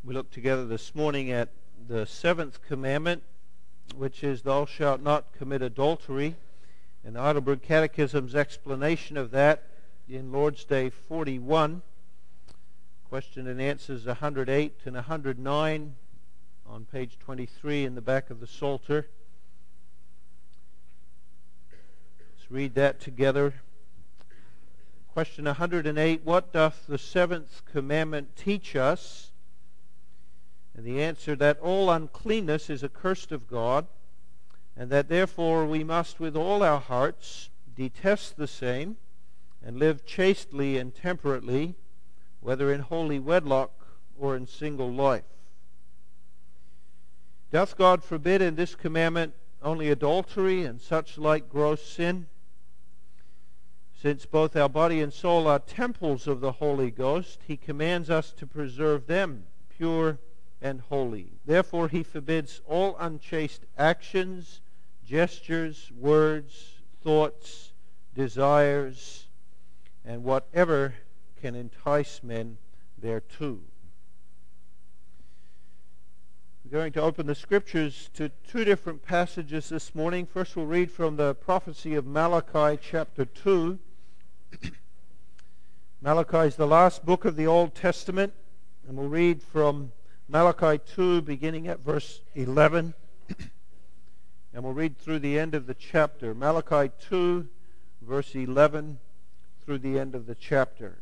We look together this morning at the seventh commandment, which is, "Thou shalt not commit adultery," and the Heidelberg Catechism's explanation of that in Lord's Day 41. Question and answers 108 and 109 on page 23 in the back of the Psalter. Let's read that together. Question 108, "What doth the seventh commandment teach us?" And the answer, that all uncleanness is accursed of God, and that therefore we must with all our hearts detest the same, and live chastely and temperately, whether in holy wedlock or in single life. Doth God forbid in this commandment only adultery and such like gross sin? Since both our body and soul are temples of the Holy Ghost, he commands us to preserve them pure and holy. Therefore he forbids all unchaste actions, gestures, words, thoughts, desires, and whatever can entice men thereto. We're going to open the Scriptures to two different passages this morning. First we'll read from the prophecy of Malachi chapter 2. Malachi is the last book of the Old Testament, and we'll read from Malachi 2 beginning at verse 11, and we'll read through the end of the chapter. Malachi 2 verse 11 through the end of the chapter.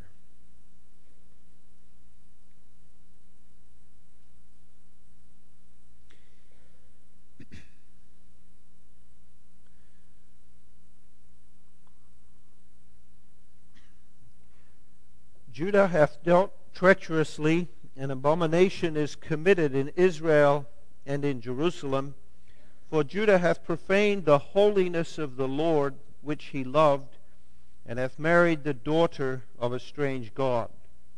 Judah hath dealt treacherously, an abomination is committed in Israel and in Jerusalem. For Judah hath profaned the holiness of the Lord, which he loved, and hath married the daughter of a strange god.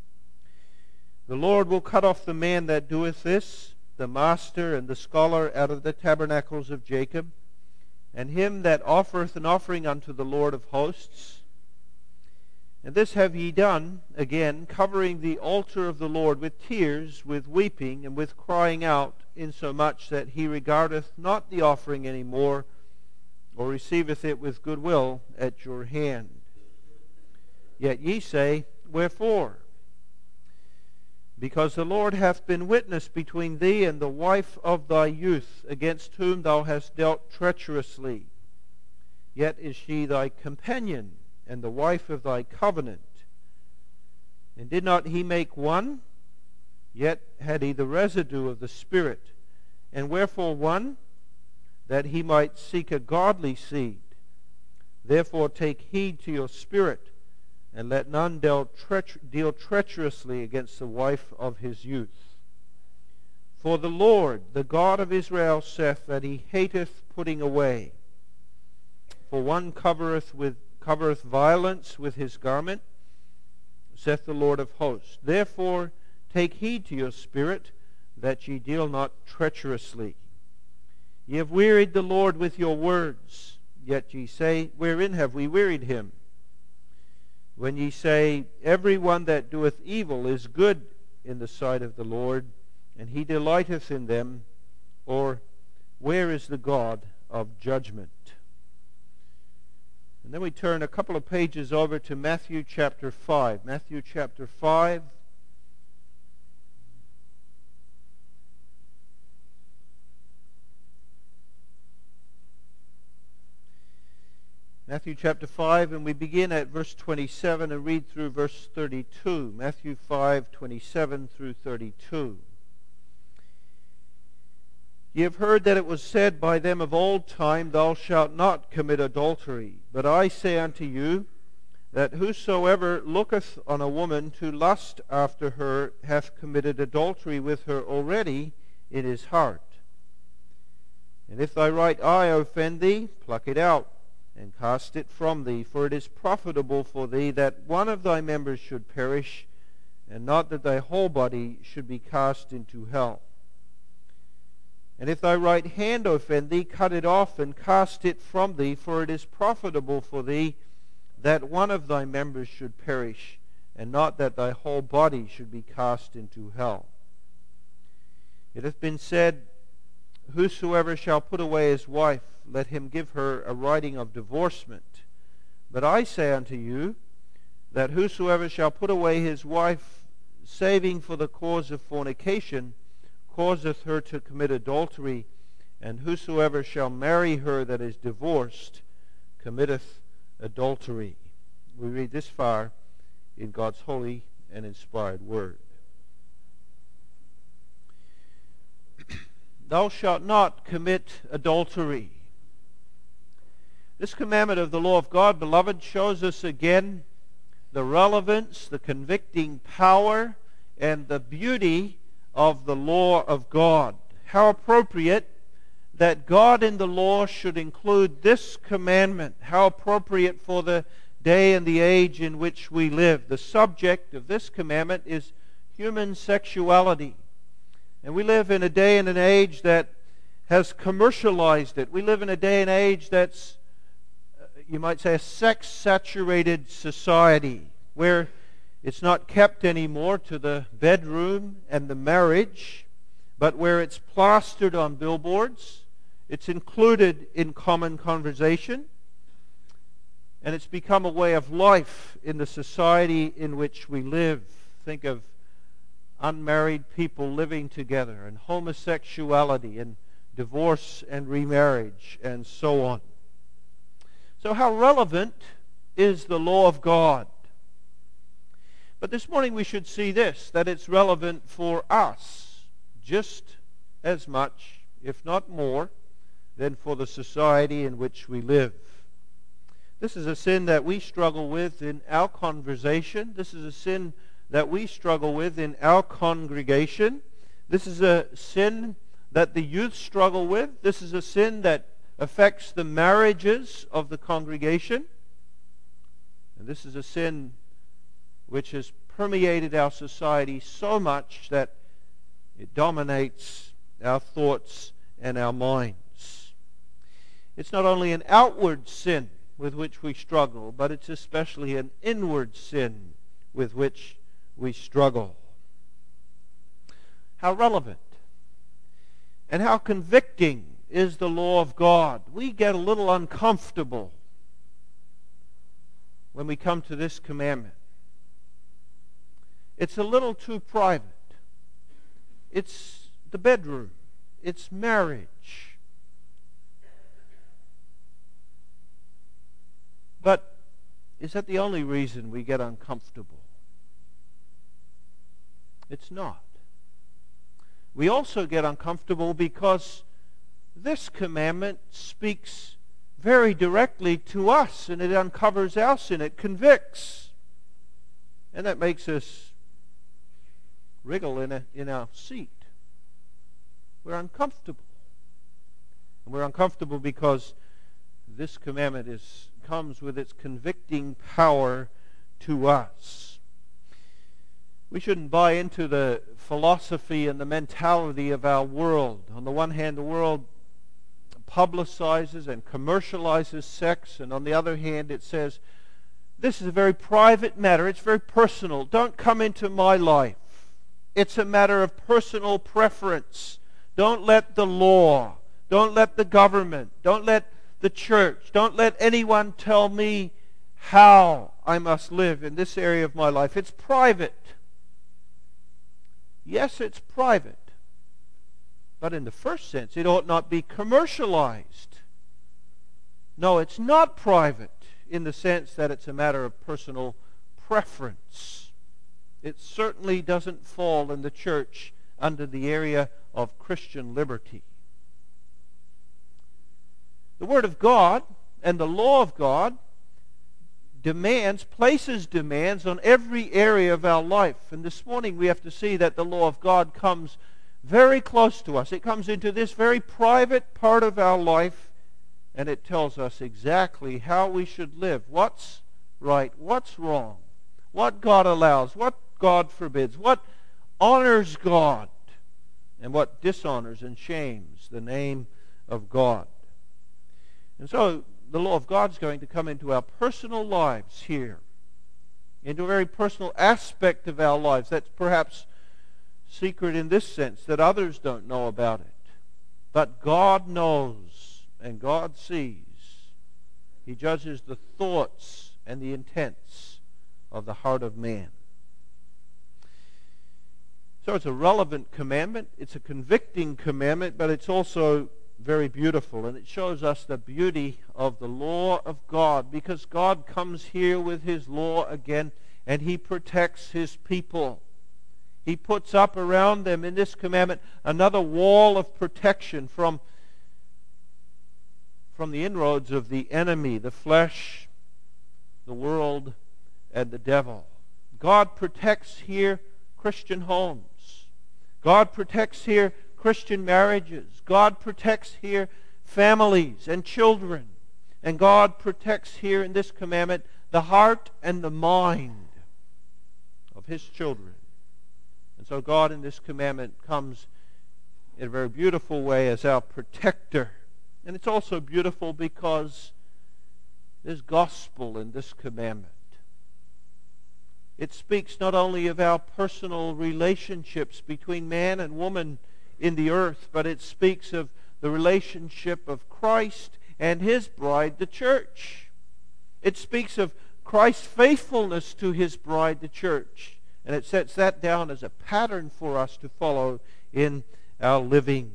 The Lord will cut off the man that doeth this, the master and the scholar, out of the tabernacles of Jacob, and him that offereth an offering unto the Lord of hosts. And this have ye done, again, covering the altar of the Lord with tears, with weeping, and with crying out, insomuch that he regardeth not the offering any more, or receiveth it with good will at your hand. Yet ye say, Wherefore? Because the Lord hath been witness between thee and the wife of thy youth, against whom thou hast dealt treacherously. Yet is she thy companion, and the wife of thy covenant. And did not he make one? Yet had he the residue of the Spirit. And wherefore one? That he might seek a godly seed. Therefore take heed to your spirit, and let none deal treacherously against the wife of his youth. For the Lord, the God of Israel, saith that he hateth putting away. For one covereth violence with his garment, saith the Lord of hosts. Therefore take heed to your spirit, that ye deal not treacherously. Ye have wearied the Lord with your words. Yet ye say, Wherein have we wearied him? When ye say, Every one that doeth evil is good in the sight of the Lord, and he delighteth in them, or where is the God of judgment? And then we turn a couple of pages over to Matthew chapter 5. Matthew chapter 5. Matthew chapter 5, and we begin at verse 27 and read through verse 32. Matthew 5:27 through 32. Ye have heard that it was said by them of old time, Thou shalt not commit adultery. But I say unto you, that whosoever looketh on a woman to lust after her hath committed adultery with her already in his heart. And if thy right eye offend thee, pluck it out, and cast it from thee. For it is profitable for thee that one of thy members should perish, and not that thy whole body should be cast into hell. And if thy right hand offend thee, cut it off, and cast it from thee. For it is profitable for thee that one of thy members should perish, and not that thy whole body should be cast into hell. It hath been said, Whosoever shall put away his wife, let him give her a writing of divorcement. But I say unto you, that whosoever shall put away his wife, saving for the cause of fornication, causeth her to commit adultery, and whosoever shall marry her that is divorced, committeth adultery. We read this far in God's holy and inspired word. Thou shalt not commit adultery. This commandment of the law of God, beloved, shows us again the relevance, the convicting power, and the beauty of the law of God. How appropriate that God in the law should include this commandment. How appropriate for the day and the age in which we live. The subject of this commandment is human sexuality. And we live in a day and an age that has commercialized it. We live in a day and age that's, you might say, a sex-saturated society where it's not kept anymore to the bedroom and the marriage, but where it's plastered on billboards, it's included in common conversation, and it's become a way of life in the society in which we live. Think of unmarried people living together, and homosexuality, and divorce and remarriage, and so on. So how relevant is the law of God? But this morning we should see this, that it's relevant for us just as much, if not more, than for the society in which we live. This is a sin that we struggle with in our conversation. This is a sin that we struggle with in our congregation. This is a sin that the youth struggle with. This is a sin that affects the marriages of the congregation. And this is a sin which has permeated our society so much that it dominates our thoughts and our minds. It's not only an outward sin with which we struggle, but it's especially an inward sin with which we struggle. How relevant and how convicting is the law of God. We get a little uncomfortable when we come to this commandment. It's a little too private. It's the bedroom. It's marriage. But is that the only reason we get uncomfortable? It's not. We also get uncomfortable because this commandment speaks very directly to us, and it uncovers our sin. It convicts. And that makes us wriggle in our seat. We're uncomfortable. And we're uncomfortable because this commandment comes with its convicting power to us. We shouldn't buy into the philosophy and the mentality of our world. On the one hand, the world publicizes and commercializes sex, and on the other hand, it says, this is a very private matter. It's very personal. Don't come into my life. It's a matter of personal preference. Don't let the law, don't let the government, don't let the church, don't let anyone tell me how I must live in this area of my life. It's private. Yes, it's private. But in the first sense, it ought not be commercialized. No, it's not private in the sense that it's a matter of personal preference. It certainly doesn't fall in the church under the area of Christian liberty. The Word of God and the law of God places demands on every area of our life. And this morning we have to see that the law of God comes very close to us. It comes into this very private part of our life, and it tells us exactly how we should live. What's right, what's wrong, what God allows, what God forbids, what honors God, and what dishonors and shames the name of God. And so the law of God is going to come into our personal lives here, into a very personal aspect of our lives that's perhaps secret in this sense, that others don't know about it. But God knows and God sees. He judges the thoughts and the intents of the heart of man. So it's a relevant commandment. It's a convicting commandment, but it's also very beautiful. And it shows us the beauty of the law of God, because God comes here with his law again, and he protects his people. He puts up around them in this commandment another wall of protection from the inroads of the enemy, the flesh, the world, and the devil. God protects here Christian homes. God protects here Christian marriages. God protects here families and children. And God protects here in this commandment the heart and the mind of his children. And so God in this commandment comes in a very beautiful way as our protector. And it's also beautiful because there's gospel in this commandment. It speaks not only of our personal relationships between man and woman in the earth, but it speaks of the relationship of Christ and his bride, the church. It speaks of Christ's faithfulness to his bride, the church. And it sets that down as a pattern for us to follow in our living.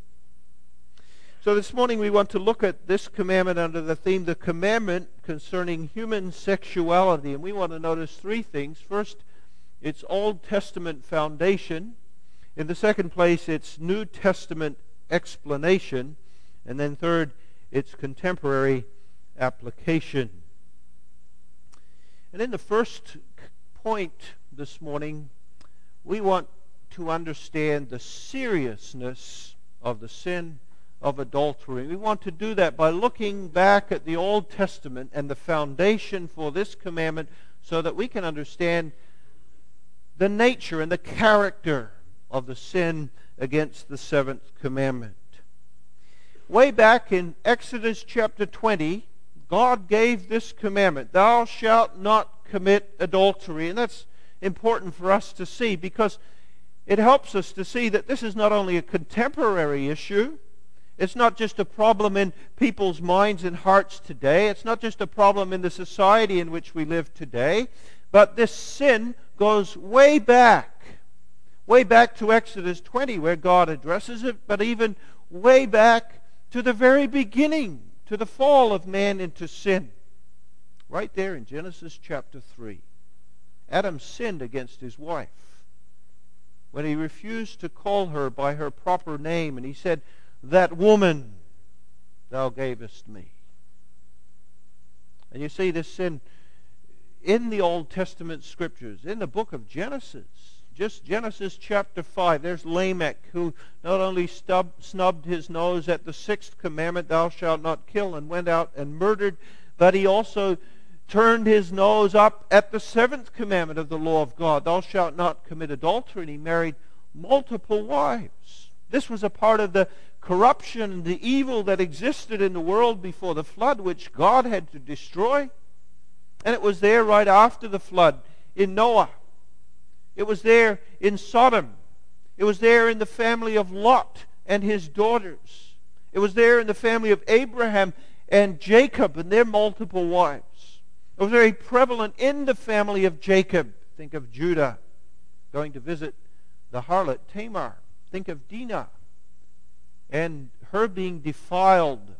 So this morning we want to look at this commandment under the theme, the commandment concerning human sexuality. And we want to notice three things. First, its Old Testament foundation. In the second place, its New Testament explanation. And then third, its contemporary application. And in the first point this morning, we want to understand the seriousness of the sin of adultery. We want to do that by looking back at the Old Testament and the foundation for this commandment so that we can understand the nature and the character of the sin against the seventh commandment. Way back in Exodus chapter 20, God gave this commandment, "Thou shalt not commit adultery." And that's important for us to see because it helps us to see that this is not only a contemporary issue. It's not just a problem in people's minds and hearts today. It's not just a problem in the society in which we live today. But this sin goes way back to Exodus 20 where God addresses it, but even way back to the very beginning, to the fall of man into sin. Right there in Genesis chapter 3. Adam sinned against his wife when he refused to call her by her proper name, and he said, "That woman thou gavest me." And you see this sin in the Old Testament scriptures, in the book of Genesis. Just Genesis chapter 5, there's Lamech, who not only snubbed his nose at the sixth commandment, "Thou shalt not kill," and went out and murdered, but he also turned his nose up at the seventh commandment of the law of God, "Thou shalt not commit adultery," and he married multiple wives. This was a part of the corruption and the evil that existed in the world before the flood, which God had to destroy. And it was there right after the flood in Noah. It was there in Sodom. It was there in the family of Lot and his daughters. It was there in the family of Abraham and Jacob and their multiple wives. It was very prevalent in the family of Jacob. Think of Judah going to visit the harlot Tamar. Think of Dinah and her being defiled.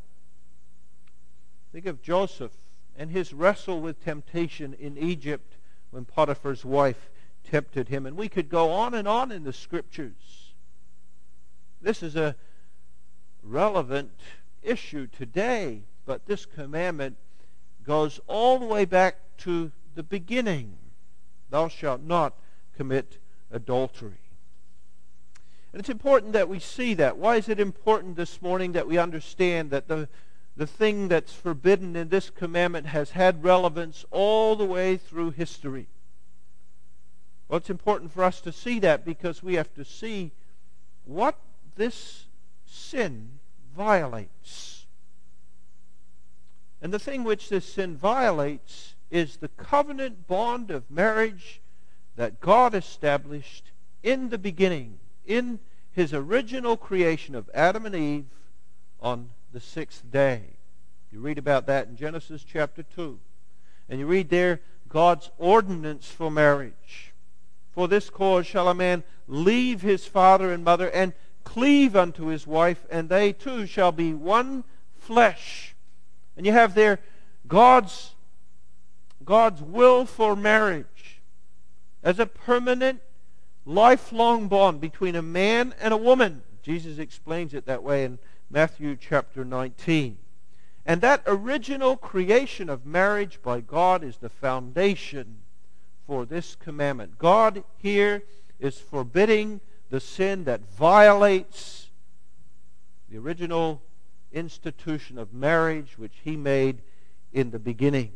Think of Joseph and his wrestle with temptation in Egypt when Potiphar's wife tempted him. And we could go on and on in the scriptures. This is a relevant issue today, but this commandment goes all the way back to the beginning. "Thou shalt not commit adultery." And it's important that we see that. Why is it important this morning that we understand that the thing that's forbidden in this commandment has had relevance all the way through history? Well, it's important for us to see that because we have to see what this sin violates. And the thing which this sin violates is the covenant bond of marriage that God established in the beginning, in his original creation of Adam and Eve on the sixth day. You read about that in Genesis chapter 2. And you read there God's ordinance for marriage. For this cause shall a man leave his father and mother and cleave unto his wife, and they two shall be one flesh. And you have there God's will for marriage as a permanent, lifelong bond between a man and a woman. Jesus explains it that way in Matthew chapter 19. And that original creation of marriage by God is the foundation for this commandment. God here is forbidding the sin that violates the original institution of marriage which he made in the beginning.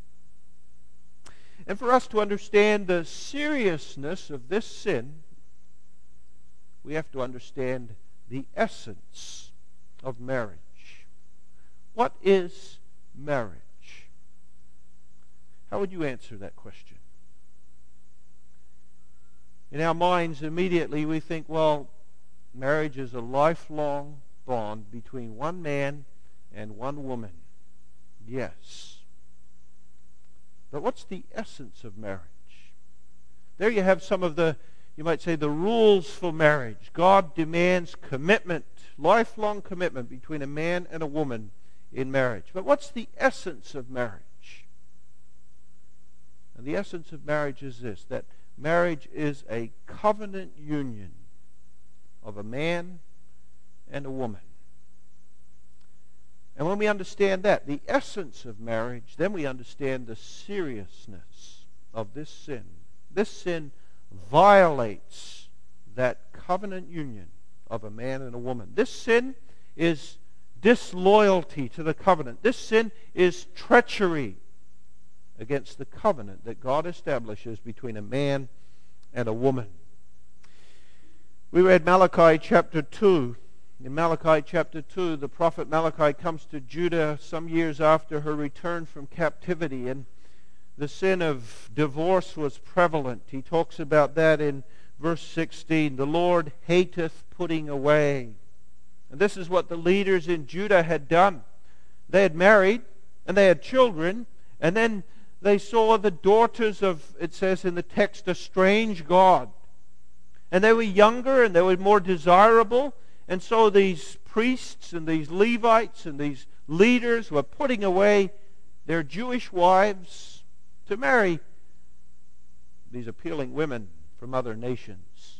And for us to understand the seriousness of this sin, we have to understand the essence of marriage. What is marriage? How would you answer that question? In our minds, immediately we think, well, marriage is a lifelong bond between one man and one woman. Yes. But what's the essence of marriage? There you have some of the, you might say, the rules for marriage. God demands commitment, lifelong commitment between a man and a woman in marriage. But what's the essence of marriage? And the essence of marriage is this, that marriage is a covenant union of a man and a woman. And when we understand that, the essence of marriage, then we understand the seriousness of this sin. This sin violates that covenant union of a man and a woman. This sin is disloyalty to the covenant. This sin is treachery against the covenant that God establishes between a man and a woman. We read Malachi chapter 2. In Malachi chapter 2, the prophet Malachi comes to Judah some years after her return from captivity, and the sin of divorce was prevalent. He talks about that in verse 16. The Lord hateth putting away. And this is what the leaders in Judah had done. They had married, and they had children, and then they saw the daughters of, it says in the text, a strange god. And they were younger, and they were more desirable. And so these priests and these Levites and these leaders were putting away their Jewish wives to marry these appealing women from other nations.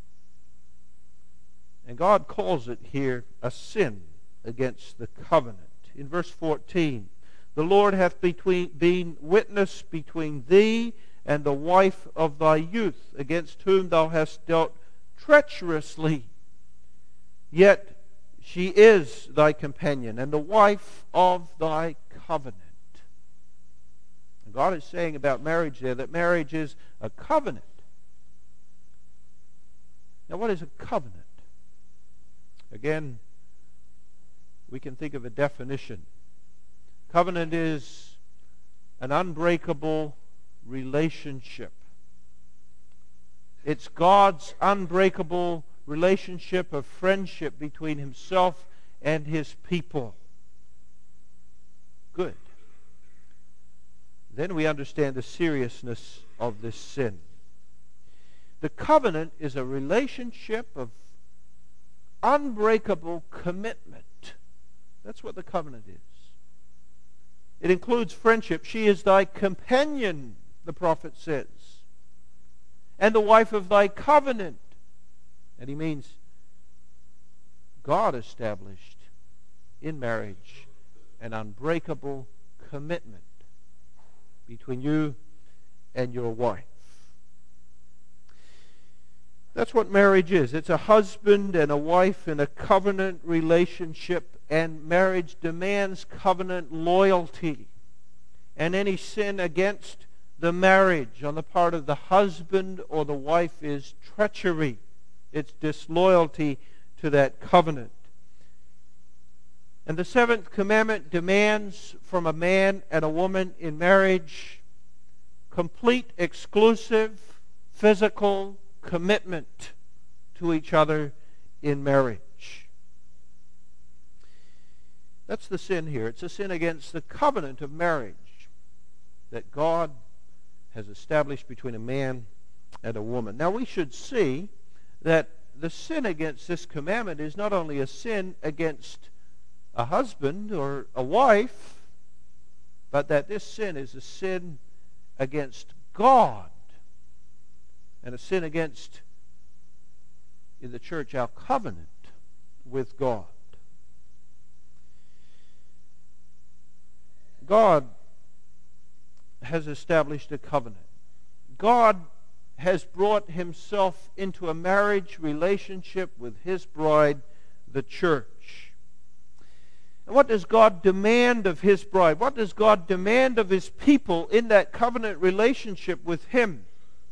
And God calls it here a sin against the covenant. In verse 14, the Lord hath been witness between thee and the wife of thy youth, against whom thou hast dealt treacherously. Yet she is thy companion and the wife of thy covenant. And God is saying about marriage there that marriage is a covenant. Now, what is a covenant? Again, we can think of a definition. Covenant is an unbreakable relationship. It's God's unbreakable relationship of friendship between himself and his people. Good. Then we understand the seriousness of this sin. The covenant is a relationship of unbreakable commitment. That's what the covenant is. It includes friendship. She is thy companion, the prophet says, and the wife of thy covenant. And he means God established in marriage an unbreakable commitment between you and your wife. That's what marriage is. It's a husband and a wife in a covenant relationship, and marriage demands covenant loyalty. And any sin against the marriage on the part of the husband or the wife is treachery. It's disloyalty to that covenant. And the seventh commandment demands from a man and a woman in marriage complete, exclusive, physical, commitment to each other in marriage. That's the sin here. It's a sin against the covenant of marriage that God has established between a man and a woman. Now we should see that the sin against this commandment is not only a sin against a husband or a wife, but that this sin is a sin against God and a sin against, in the church, our covenant with God. God has established a covenant. God has brought himself into a marriage relationship with his bride, the church. And what does God demand of his bride? What does God demand of his people in that covenant relationship with him?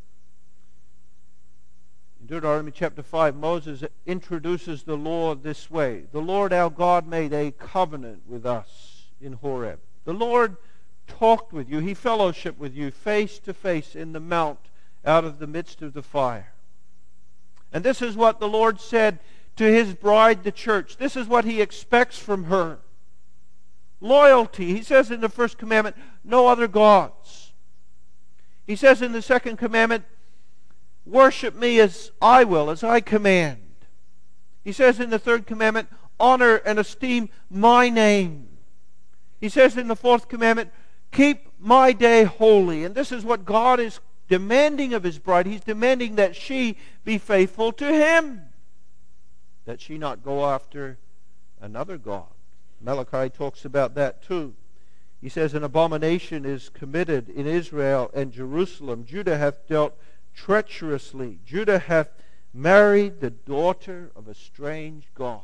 In Deuteronomy chapter 5, Moses introduces the law this way. The Lord our God made a covenant with us in Horeb. The Lord talked with you. He fellowshiped with you face to face in the mount out of the midst of the fire. And this is what the Lord said to his bride, the church. This is what he expects from her. Loyalty. He says in the first commandment, no other gods. He says in the second commandment, worship me as I will, as I command. He says in the third commandment, honor and esteem my name. He says in the fourth commandment, keep my day holy. And this is what God is demanding of his bride. He's demanding that she be faithful to him, that she not go after another god. Malachi talks about that too. He says, an abomination is committed in Israel and Jerusalem. Judah hath dealt treacherously. Judah hath married the daughter of a strange god.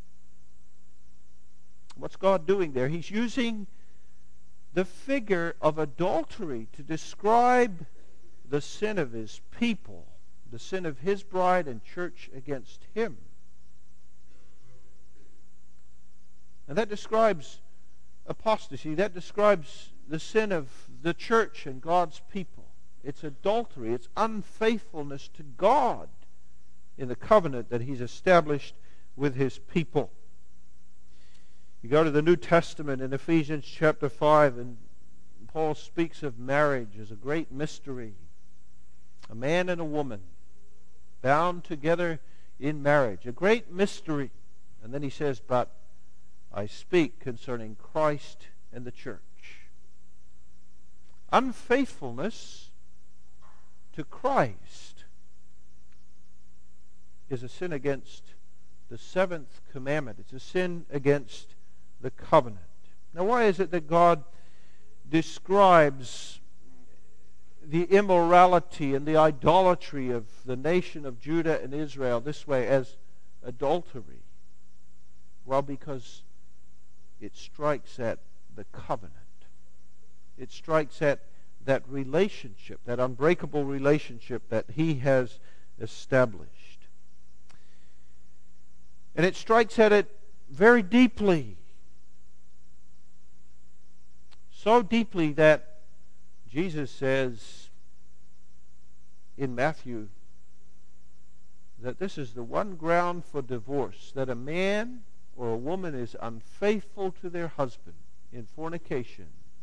What's God doing there? He's using the figure of adultery to describe the sin of his people, the sin of his bride and church against him. And that describes apostasy. That describes the sin of the church and God's people. It's adultery. It's unfaithfulness to God in the covenant that he's established with his people. You go to the New Testament in Ephesians chapter 5, and Paul speaks of marriage as a great mystery. A man and a woman bound together in marriage. A great mystery. And then he says, but I speak concerning Christ and the church. Unfaithfulness to Christ is a sin against the seventh commandment. It's a sin against the covenant. Now, why is it that God describes the immorality and the idolatry of the nation of Judah and Israel this way as adultery? Well, because it strikes at the covenant. It strikes at that relationship, that unbreakable relationship that he has established. And it strikes at it very deeply. So deeply that Jesus says in Matthew that this is the one ground for divorce, that a man or a woman is unfaithful to their husband in fornication,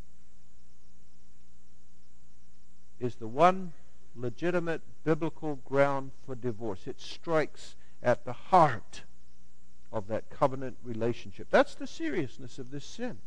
is the one legitimate biblical ground for divorce. It strikes at the heart of that covenant relationship. That's the seriousness of this sin.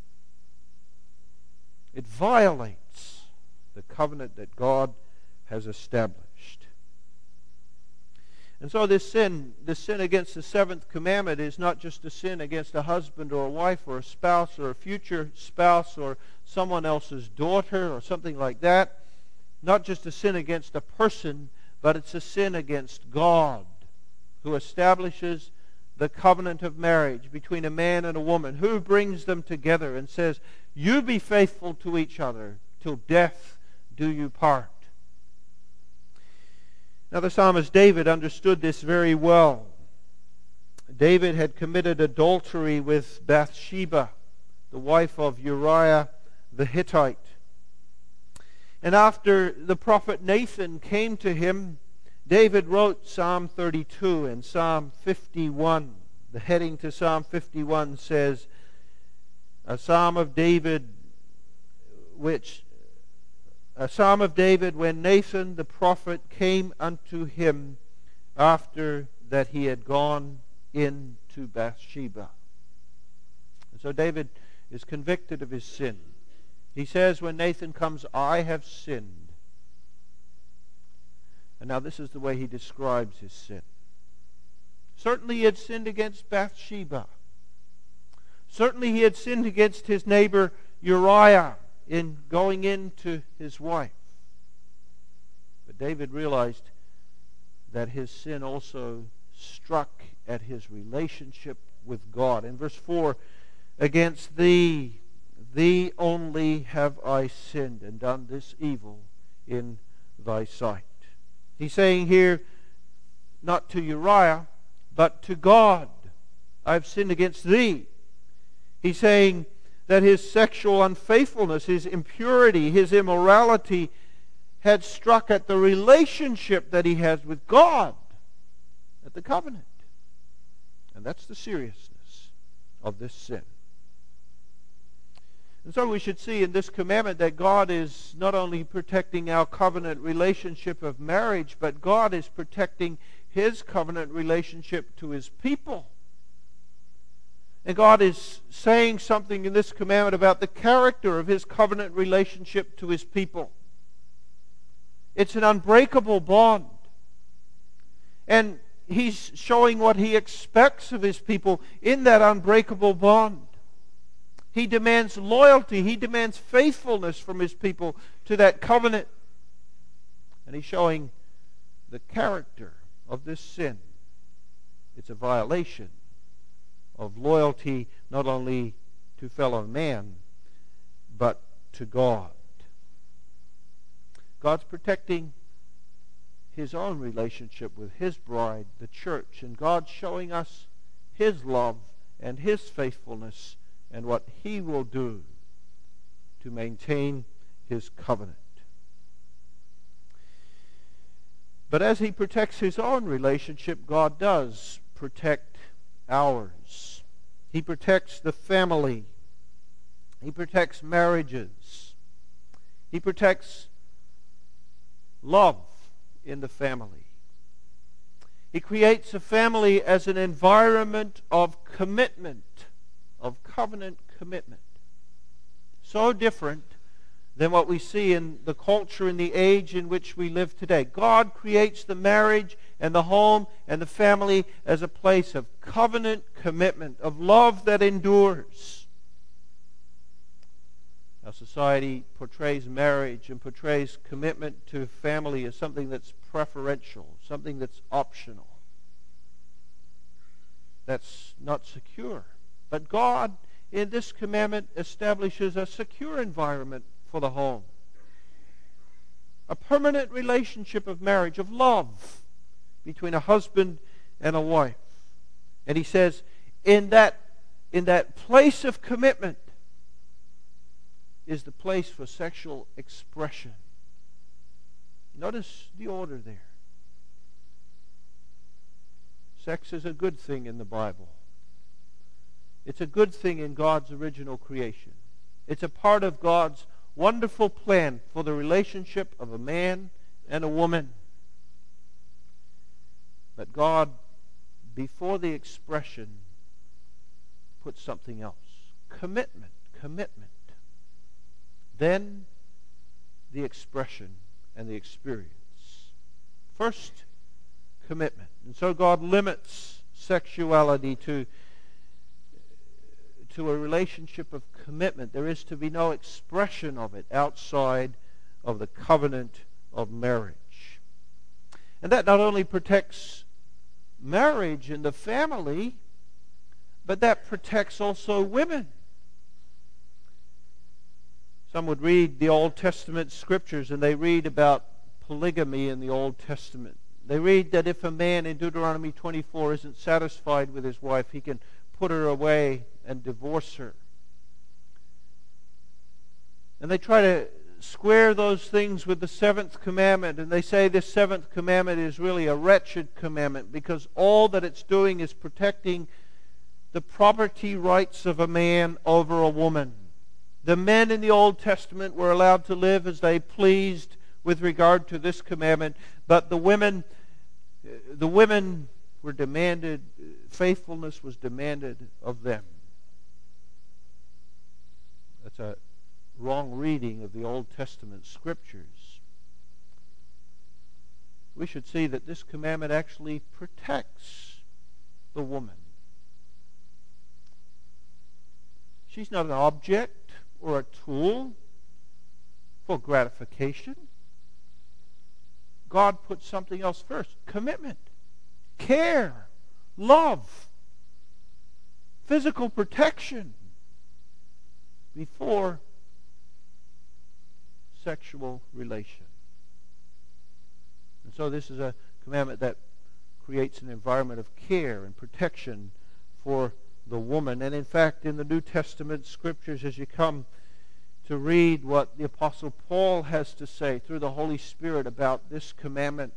It violates the covenant that God has established. And so this sin against the seventh commandment is not just a sin against a husband or a wife or a spouse or a future spouse or someone else's daughter or something like that. Not just a sin against a person, but it's a sin against God, who establishes the covenant of marriage between a man and a woman, who brings them together and says, you be faithful to each other till death do you part. Now the psalmist David understood this very well. David had committed adultery with Bathsheba, the wife of Uriah the Hittite. And after the prophet Nathan came to him, David wrote Psalm 32 and Psalm 51. The heading to Psalm 51 says, a psalm of David when Nathan the prophet came unto him after that he had gone into Bathsheba. And so David is convicted of his sin. He says when Nathan comes, I have sinned. And now this is the way he describes his sin. Certainly he had sinned against Bathsheba. Certainly he had sinned against his neighbor Uriah in going into his wife. But David realized that his sin also struck at his relationship with God. In verse 4, against thee only have I sinned and done this evil in thy sight. He's saying here, not to Uriah, but to God, I've sinned against thee. He's saying that his sexual unfaithfulness, his impurity, his immorality had struck at the relationship that he has with God, at the covenant. And that's the seriousness of this sin. And so we should see in this commandment that God is not only protecting our covenant relationship of marriage, but God is protecting his covenant relationship to his people. And God is saying something in this commandment about the character of his covenant relationship to his people. It's an unbreakable bond. And he's showing what he expects of his people in that unbreakable bond. He demands loyalty. He demands faithfulness from his people to that covenant. And he's showing the character of this sin. It's a violation of loyalty not only to fellow man, but to God. God's protecting his own relationship with his bride, the church, and God's showing us his love and his faithfulness and what he will do to maintain his covenant. But as he protects his own relationship, God does protect ours. He protects the family. He protects marriages. He protects love in the family. He creates a family as an environment of commitment, of covenant commitment. So different than what we see in the culture and the age in which we live today. God creates the marriage and the home and the family as a place of covenant commitment, of love that endures. Our society portrays marriage and portrays commitment to family as something that's preferential, something that's optional, that's not secure. But God, in this commandment, establishes a secure environment for the home. A permanent relationship of marriage, of love between a husband and a wife. And he says, in that place of commitment is the place for sexual expression. Notice the order there. Sex is a good thing in the Bible. It's a good thing in God's original creation. It's a part of God's wonderful plan for the relationship of a man and a woman. But God, before the expression, puts something else. Commitment. Then the expression and the experience. First, commitment. And so God limits sexuality to a relationship of commitment. There is to be no expression of it outside of the covenant of marriage. And that not only protects marriage and the family, but that protects also women. Some would read the Old Testament scriptures and they read about polygamy in the Old Testament. They read that if a man in Deuteronomy 24 isn't satisfied with his wife, he can put her away and divorce her. And they try to square those things with the seventh commandment, and they say this seventh commandment is really a wretched commandment because all that it's doing is protecting the property rights of a man over a woman. The men in the Old Testament were allowed to live as they pleased with regard to this commandment, but the women were demanded, faithfulness was demanded of them. That's a wrong reading of the Old Testament scriptures. We should see that this commandment actually protects the woman. She's not an object or a tool for gratification. God put something else first: commitment, care, love, physical protection before sexual relation. And so this is a commandment that creates an environment of care and protection for the woman. And in fact, in the New Testament scriptures, as you come to read what the Apostle Paul has to say through the Holy Spirit about this commandment,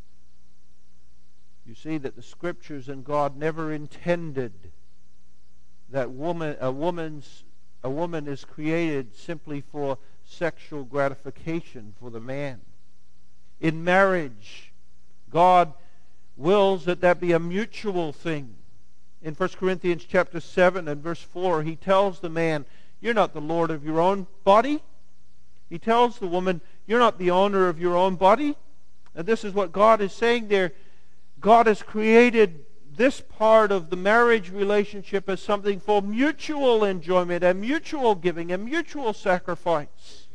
you see that the scriptures and God never intended that a woman is created simply for sexual gratification for the man. In marriage, God wills that be a mutual thing. In 1 Corinthians chapter 7 and verse 4, he tells the man, you're not the Lord of your own body. He tells the woman, you're not the owner of your own body. And this is what God is saying there. God has created this part of the marriage relationship as something for mutual enjoyment and mutual giving and mutual sacrifice.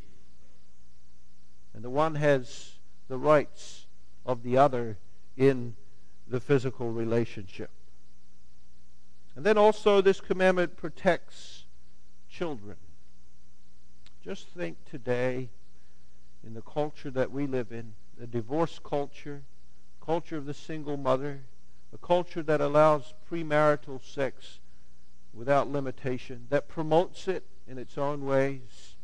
And the one has the rights of the other in the physical relationship. And then also this commandment protects children. Just think today, in the culture that we live in, the divorce culture of the single mother, a culture that allows premarital sex without limitation, that promotes it in its own ways.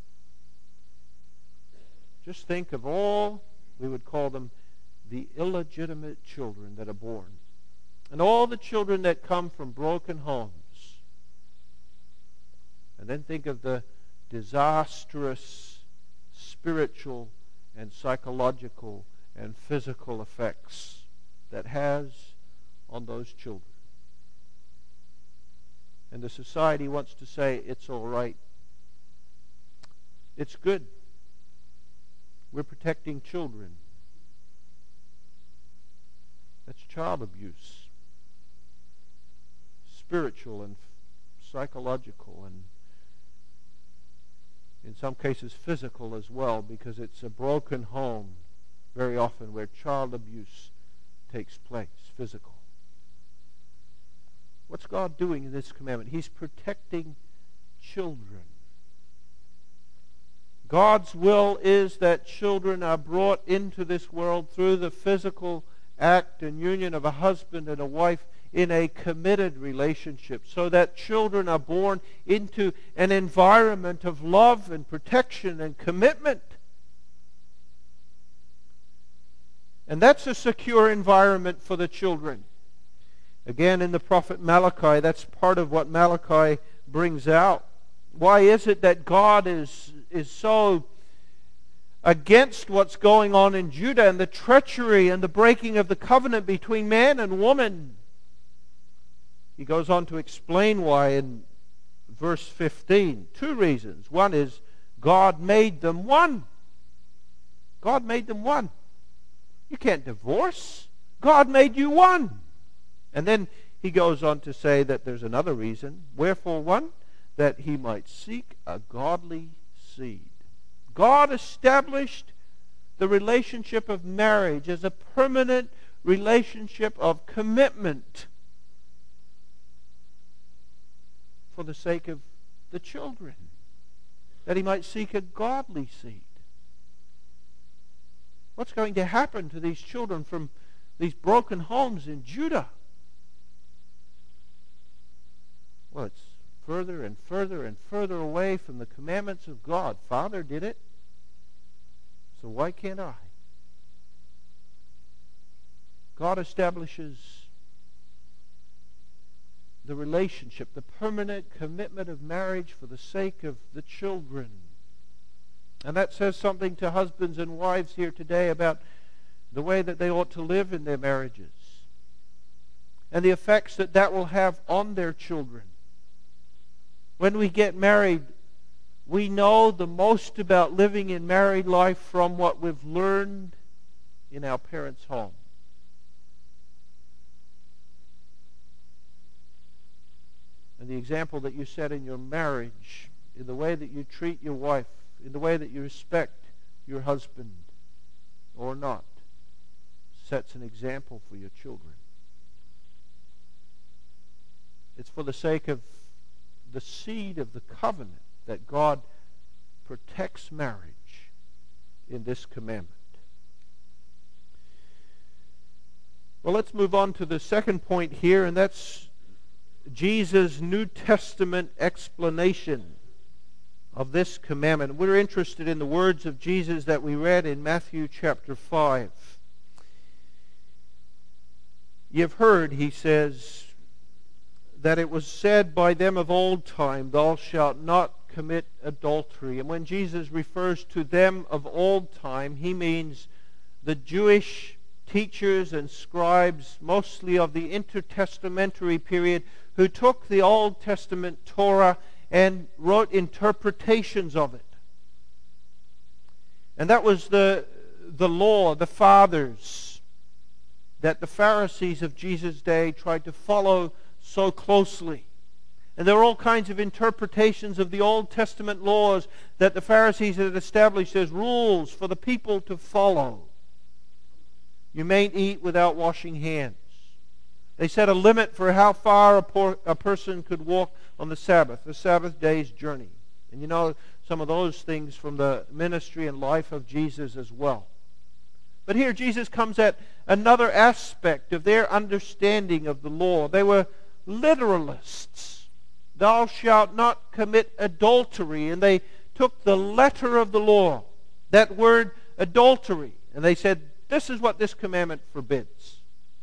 Just think of all, we would call them, the illegitimate children that are born. And all the children that come from broken homes. And then think of the disastrous spiritual and psychological and physical effects that has on those children. And the society wants to say it's all right. It's good. We're protecting children. That's child abuse. Spiritual and psychological, and in some cases physical as well, because it's a broken home very often where child abuse takes place, physical. What's God doing in this commandment? He's protecting children. God's will is that children are brought into this world through the physical act and union of a husband and a wife in a committed relationship, so that children are born into an environment of love and protection and commitment. And that's a secure environment for the children. Again, in the prophet Malachi, that's part of what Malachi brings out. Why is it that God is so against what's going on in Judah and the treachery and the breaking of the covenant between man and woman? He goes on to explain why in verse 15. Two reasons. One is God made them one. God made them one. You can't divorce. God made you one. And then he goes on to say that there's another reason. Wherefore one? That he might seek a godly seed. God established the relationship of marriage as a permanent relationship of commitment for the sake of the children, that he might seek a godly seed. What's going to happen to these children from these broken homes in Judah? Well, it's further and further and further away from the commandments of God. Father did it. So why can't I? God establishes the relationship, the permanent commitment of marriage for the sake of the children. And that says something to husbands and wives here today about the way that they ought to live in their marriages and the effects that that will have on their children. When we get married, we know the most about living in married life from what we've learned in our parents' home. And the example that you set in your marriage, in the way that you treat your wife, in the way that you respect your husband or not, sets an example for your children. It's for the sake of the seed of the covenant that God protects marriage in this commandment. Well, let's move on to the second point here, and that's Jesus' New Testament explanation of this commandment. We're interested in the words of Jesus that we read in Matthew chapter 5. You've heard, he says, that it was said by them of old time, thou shalt not commit adultery. And when Jesus refers to them of old time, he means the Jewish teachers and scribes, mostly of the intertestamentary period, who took the Old Testament Torah and wrote interpretations of it. And that was the law, the fathers, that the Pharisees of Jesus' day tried to follow so closely. And there are all kinds of interpretations of the Old Testament laws that the Pharisees had established as rules for the people to follow. You mayn't eat without washing hands. They set a limit for how far a person could walk on the Sabbath day's journey. And you know some of those things from the ministry and life of Jesus as well. But here Jesus comes at another aspect of their understanding of the law. They were literalists. Thou shalt not commit adultery. And they took the letter of the law, that word adultery, and they said, this is what this commandment forbids.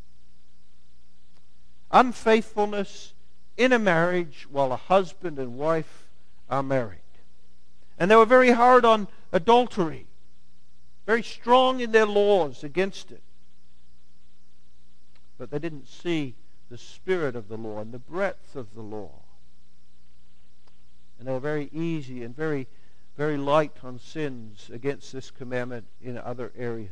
Unfaithfulness in a marriage while a husband and wife are married. And they were very hard on adultery, very strong in their laws against it. But they didn't see the spirit of the law and the breadth of the law. And they were very easy and very, very light on sins against this commandment in other areas.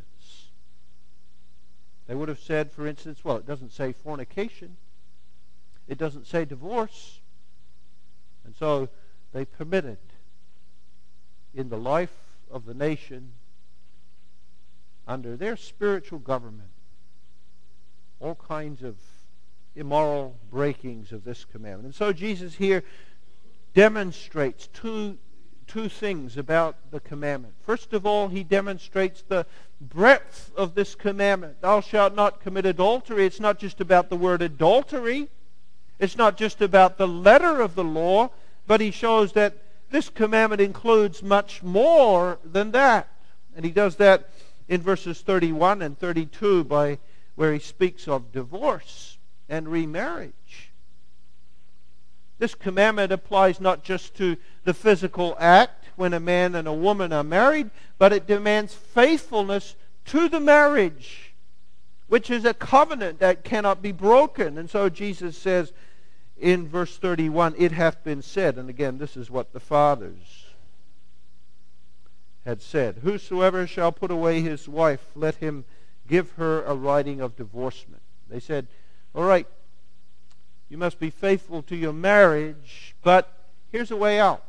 They would have said, for instance, well, it doesn't say fornication. It doesn't say divorce. And so they permitted in the life of the nation, under their spiritual government, all kinds of immoral breakings of this commandment. And so Jesus here demonstrates two things about the commandment. First of all, he demonstrates the breadth of this commandment. Thou shalt not commit adultery. It's not just about the word adultery. It's not just about the letter of the law, but he shows that this commandment includes much more than that. And he does that in verses 31 and 32 where he speaks of divorce and remarriage. This commandment applies not just to the physical act when a man and a woman are married, but it demands faithfulness to the marriage, which is a covenant that cannot be broken. And so Jesus says in verse 31, it hath been said, and again, this is what the fathers had said, whosoever shall put away his wife, let him give her a writing of divorcement. They said, all right, you must be faithful to your marriage, but here's a way out.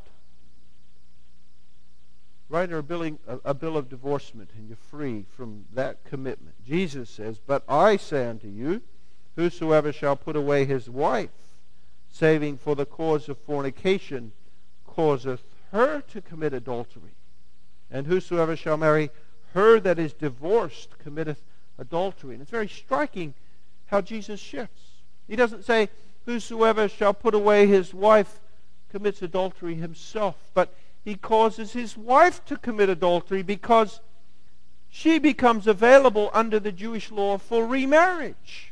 Write her a bill of divorcement, and you're free from that commitment. Jesus says, but I say unto you, whosoever shall put away his wife, saving for the cause of fornication, causeth her to commit adultery. And whosoever shall marry her that is divorced committeth adultery. And it's very striking how Jesus shifts. He doesn't say, whosoever shall put away his wife commits adultery himself, but he causes his wife to commit adultery because she becomes available under the Jewish law for remarriage.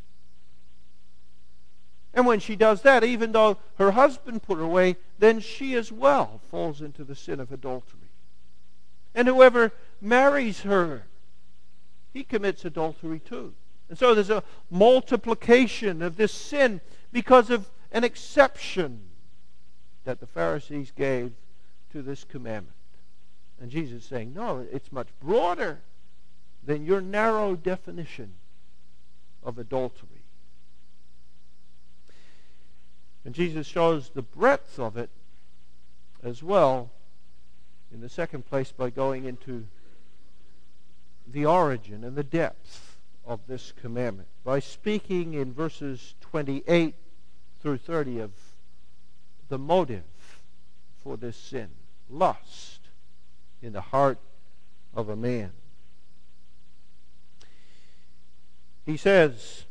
And when she does that, even though her husband put her away, then she as well falls into the sin of adultery. And whoever marries her, he commits adultery too. And so there's a multiplication of this sin because of an exception that the Pharisees gave to this commandment. And Jesus is saying, no, it's much broader than your narrow definition of adultery. And Jesus shows the breadth of it as well in the second place by going into the origin and the depth of this commandment, by speaking in verses 28 through 30 of the motive for this sin, lust in the heart of a man. He says,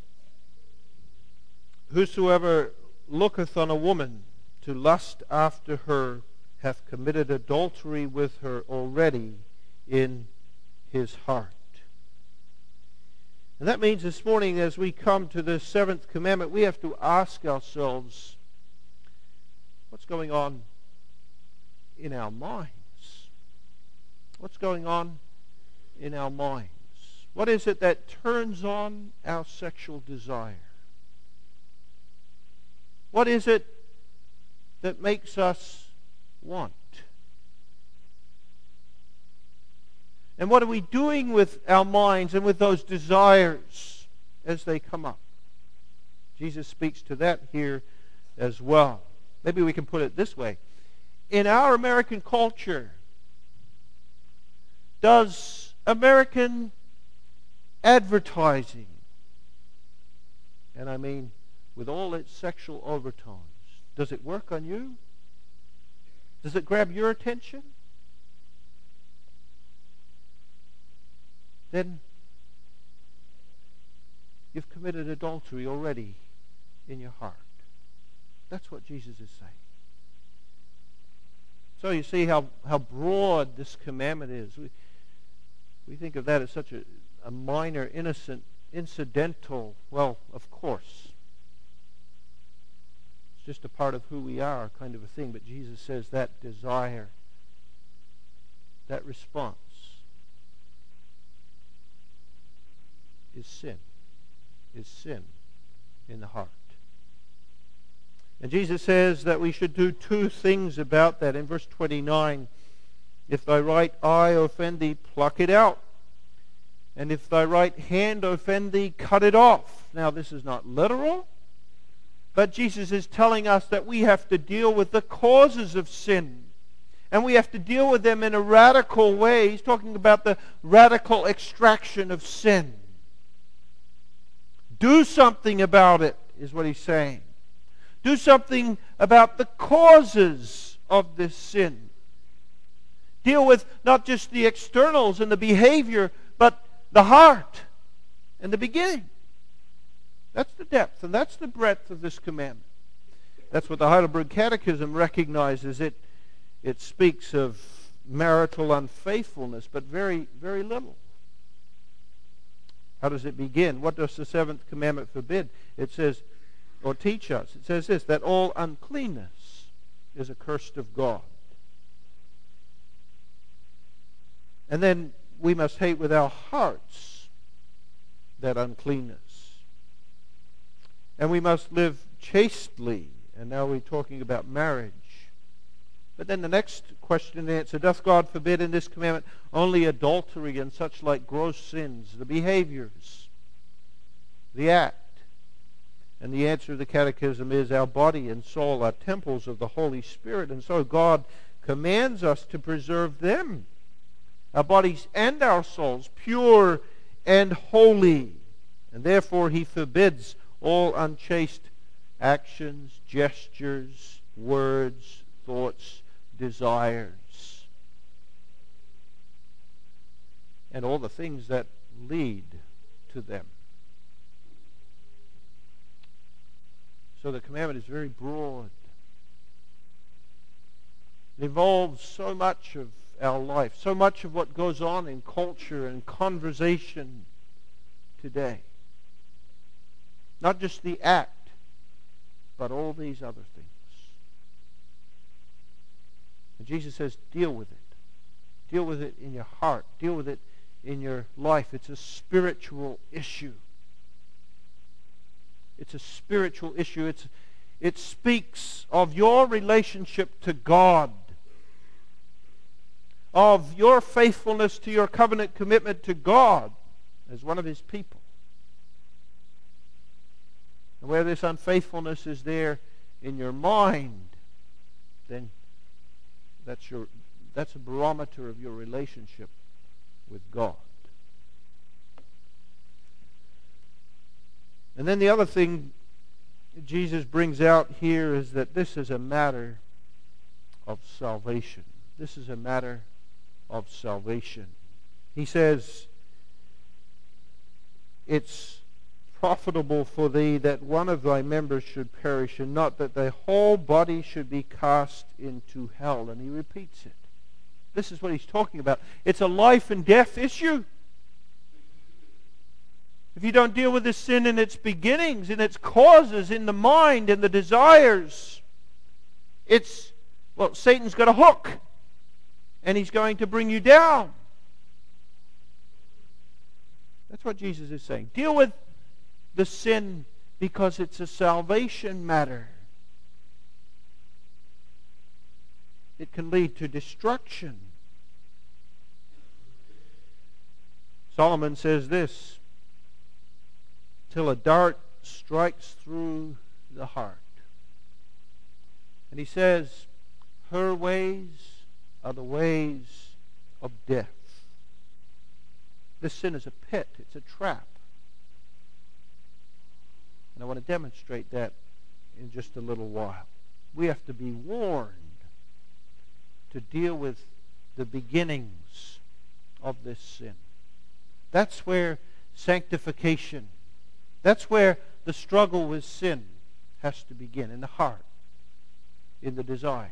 whosoever looketh on a woman to lust after her hath committed adultery with her already in his heart. And that means this morning, as we come to the seventh commandment, we have to ask ourselves, what's going on in our minds? What's going on in our minds? What is it that turns on our sexual desire? What is it that makes us want? And what are we doing with our minds and with those desires as they come up? Jesus speaks to that here as well. Maybe we can put it this way. In our American culture, does American advertising, and I mean with all its sexual overtones, does it work on you? Does it grab your attention? Then you've committed adultery already in your heart. That's what Jesus is saying. So you see how broad this commandment is. We think of that as such a minor, innocent, incidental, well, of course. It's just a part of who we are kind of a thing. But Jesus says that desire, that response, is sin in the heart. And Jesus says that we should do two things about that. In verse 29, if thy right eye offend thee, pluck it out. And if thy right hand offend thee, cut it off. Now, this is not literal, but Jesus is telling us that we have to deal with the causes of sin. And we have to deal with them in a radical way. He's talking about the radical extraction of sin. Do something about it, is what he's saying. Do something about the causes of this sin. Deal with not just the externals and the behavior, but the heart and the beginning. That's the depth and that's the breadth of this commandment. That's what the Heidelberg Catechism recognizes. It speaks of marital unfaithfulness, but very, very little. How does it begin? What does the seventh commandment forbid? It says, or teach us. It says this, that all uncleanness is accursed of God. And then we must hate with our hearts that uncleanness. And we must live chastely. And now we're talking about marriage. But then the next question and answer, doth God forbid in this commandment only adultery and such like gross sins, the behaviors, the act? And the answer of the Catechism is our body and soul are temples of the Holy Spirit. And so God commands us to preserve them, our bodies and our souls, pure and holy. And therefore he forbids all unchaste actions, gestures, words, thoughts, desires, and all the things that lead to them. So the commandment is very broad. It involves so much of our life. So much of what goes on in culture and conversation today. Not just the act, but all these other things. And Jesus says, deal with it. Deal with it in your heart. Deal with it in your life. It's a spiritual issue. It's a spiritual issue. It speaks of your relationship to God, of your faithfulness to your covenant commitment to God as one of His people. And where this unfaithfulness is there in your mind, then that's a barometer of your relationship with God. And then the other thing Jesus brings out here is that this is a matter of salvation. This is a matter of salvation. He says, it's profitable for thee that one of thy members should perish, and not that thy whole body should be cast into hell. And he repeats it. This is what he's talking about. It's a life and death issue. If you don't deal with this sin in its beginnings, in its causes, in the mind, in the desires, Satan's got a hook, and he's going to bring you down. That's what Jesus is saying. Deal with the sin because it's a salvation matter. It can lead to destruction. Solomon says this, till a dart strikes through the heart. And he says, her ways are the ways of death. This sin is a pit. It's a trap. And I want to demonstrate that in just a little while. We have to be warned to deal with the beginnings of this sin. That's where sanctification, that's where the struggle with sin has to begin, in the heart, in the desires.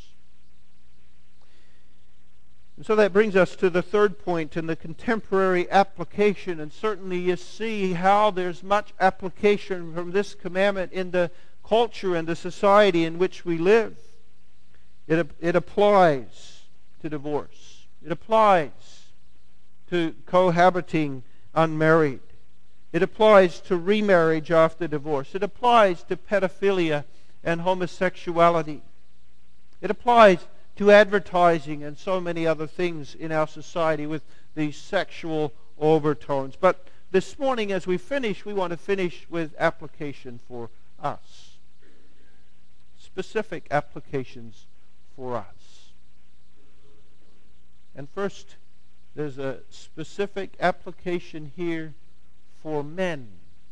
And so that brings us to the third point in the contemporary application. And certainly you see how there's much application from this commandment in the culture and the society in which we live. It applies to divorce. It applies to cohabiting unmarried. It applies to remarriage after divorce. It applies to pedophilia and homosexuality. It applies to advertising and so many other things in our society with these sexual overtones. But this morning as we finish, we want to finish with application for us. Specific applications for us. And first, there's a specific application here for men.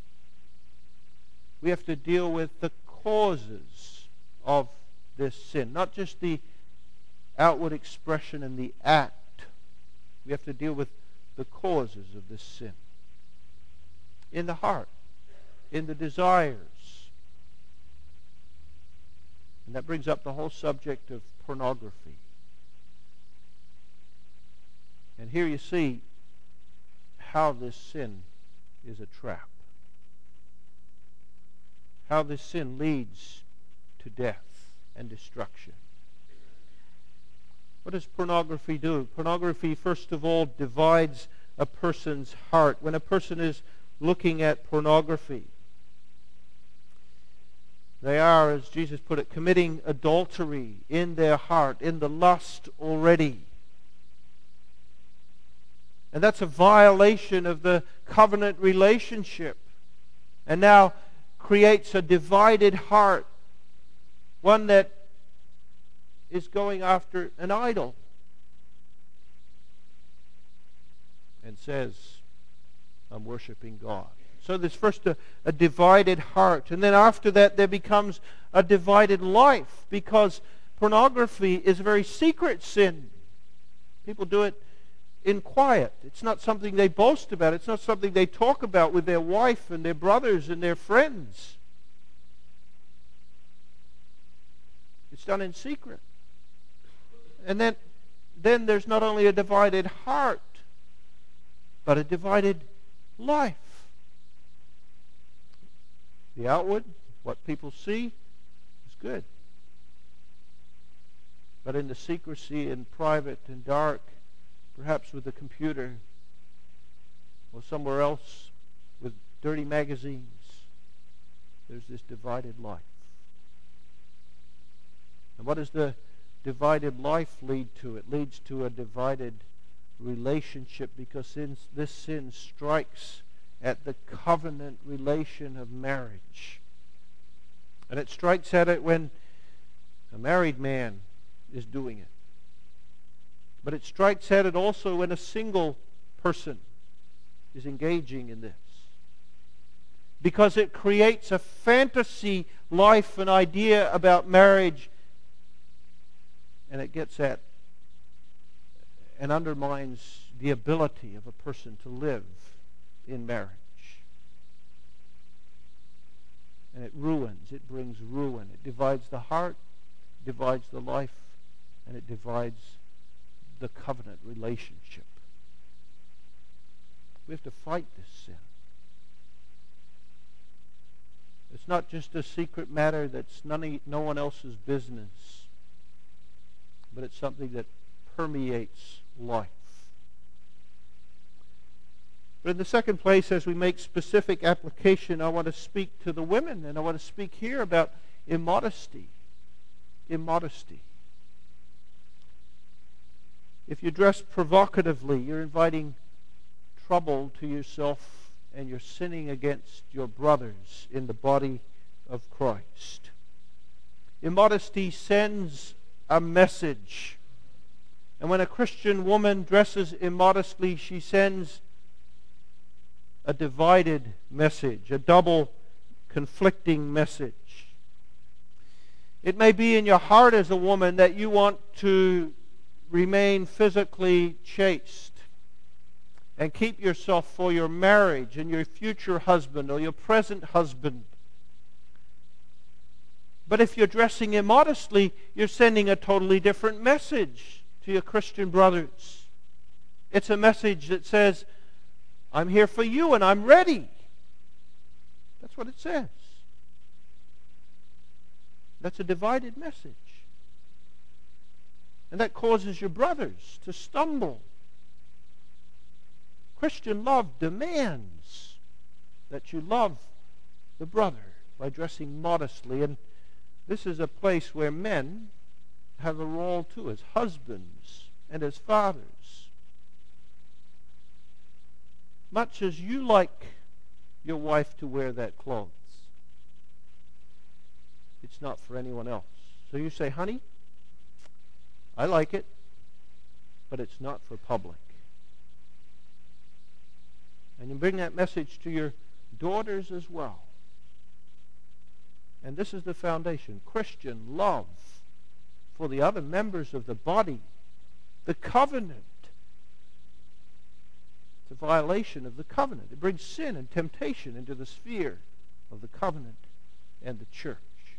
We have to deal with the causes of this sin, not just the outward expression and the act. We have to deal with the causes of this sin. In the heart, in the desires. And that brings up the whole subject of pornography. And here you see how this sin is a trap. How this sin leads to death and destruction. What does pornography do? Pornography, first of all, divides a person's heart. When a person is looking at pornography, they are, as Jesus put it, committing adultery in their heart, in the lust already. And that's a violation of the covenant relationship. And now creates a divided heart, one that is going after an idol and says, I'm worshiping God. So there's first a divided heart. And then after that there becomes a divided life, because pornography is a very secret sin. People do it in quiet. It's not something they boast about. It's not something they talk about with their wife and their brothers and their friends. It's done in secret. And then then there's not only a divided heart, but a divided life. The outward, what people see, is good. But in the secrecy and private and dark, perhaps with the computer or somewhere else with dirty magazines, there's this divided life. And what does the divided life lead to? It leads to a divided relationship, because this sin strikes at the covenant relation of marriage. And it strikes at it when a married man is doing it. But it strikes at it also when a single person is engaging in this. Because it creates a fantasy life, an idea about marriage, and it gets at and undermines the ability of a person to live in marriage. And it brings ruin. It divides the heart, divides the life, and it divides the covenant relationship. We have to fight this sin. It's not just a secret matter that's no one else's business, but it's something that permeates life. But in the second place, as we make specific application, I want to speak to the women, and I want to speak here about immodesty. Immodesty. If you dress provocatively, you're inviting trouble to yourself, and you're sinning against your brothers in the body of Christ. Immodesty sends a message. And when a Christian woman dresses immodestly, she sends a divided message, a double conflicting message. It may be in your heart as a woman that you want to remain physically chaste and keep yourself for your marriage and your future husband or your present husband. But if you're dressing immodestly, you're sending a totally different message to your Christian brothers. It's a message that says, I'm here for you and I'm ready. That's what it says. That's a divided message. And that causes your brothers to stumble. Christian love demands that you love the brother by dressing modestly. And this is a place where men have a role too, as husbands and as fathers. Much as you like your wife to wear that clothes, it's not for anyone else. So you say, honey, I like it, but it's not for public. And you bring that message to your daughters as well. And this is the foundation. Christian love for the other members of the body. The covenant. It's a violation of the covenant. It brings sin and temptation into the sphere of the covenant and the church.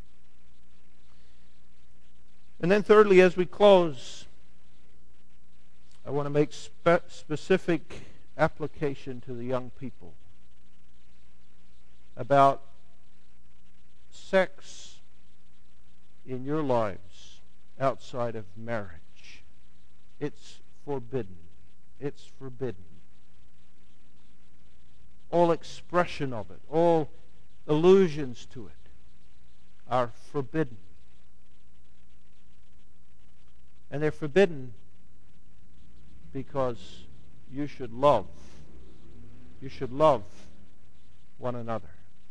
And then thirdly, as we close, I want to make specific application to the young people about sex in your lives outside of marriage. It's forbidden. It's forbidden. All expression of it, all allusions to it are forbidden. And they're forbidden because you should love. You should love one another.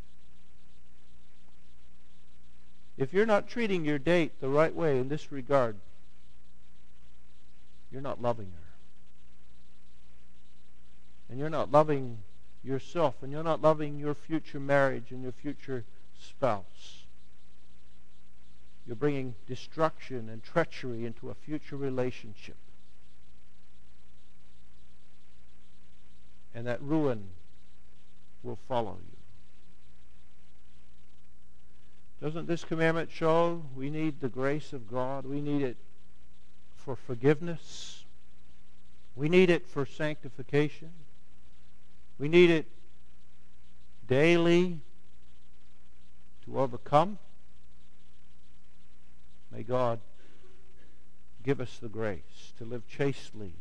If you're not treating your date the right way in this regard, you're not loving her. And you're not loving yourself, and you're not loving your future marriage and your future spouse. You're bringing destruction and treachery into a future relationship. And that ruin will follow you. Doesn't this commandment show we need the grace of God? We need it for forgiveness. We need it for sanctification. We need it daily to overcome. May God give us the grace to live chastely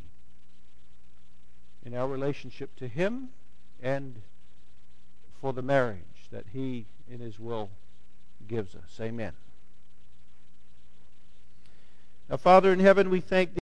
in our relationship to Him and for the marriage that He in His will gives us. Amen. Now, Father in heaven, we thank Thee